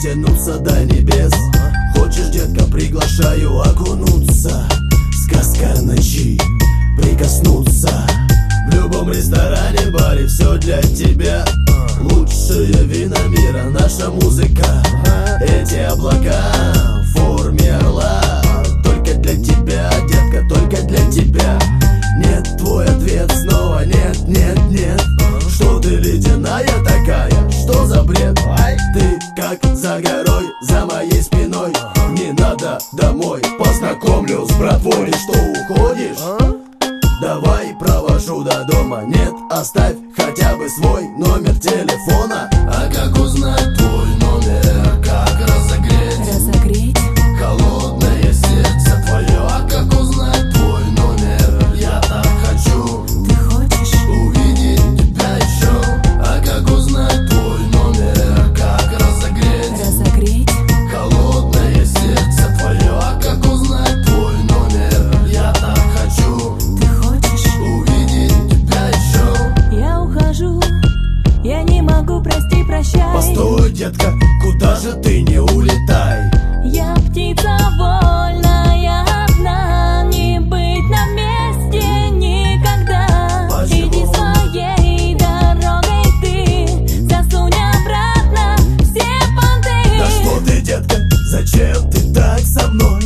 дотянуться до небес. Хочешь, детка, приглашаю окунуться. Сказка ночи, прикоснуться. В любом ресторане, баре все для тебя. Лучшие вина мира, наша музыка. Эти облака в форме орла. Только для тебя, детка, только для тебя. Нет, твой ответ снова нет, нет, нет. Что ты ледяная такая, что за бред? Ты как за горой, за моей спиной. Не надо домой, познакомлю с братвой. Что, уходишь? Давай провожу до дома. Нет, оставь хотя бы свой номер телефона. А как узнать твой номер? Как разогреть холодное сердце твое? А как узнать твой номер? Я так хочу. Ты хочешь увидеть тебя еще? А как узнать твой номер? Как разогреть холодное сердце твое? А как узнать твой номер? Я так хочу. Ты хочешь увидеть тебя еще? Я ухожу, я не могу, прости, прощай. Постой, детка, куда же ты, не улетай. Я птица вольная одна, не быть на месте никогда. Почему? Иди своей дорогой ты, засунь обратно все понты. Да что ты, детка, зачем ты так со мной?